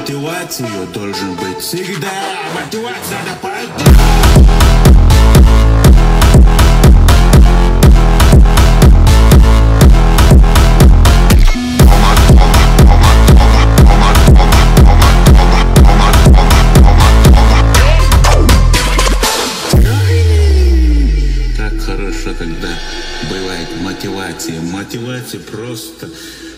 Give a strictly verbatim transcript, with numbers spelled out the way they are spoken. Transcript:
мотивацию должен быть всегда. Мотивация надо пойти. Как хорошо, когда бывает мотивация. Мотивация просто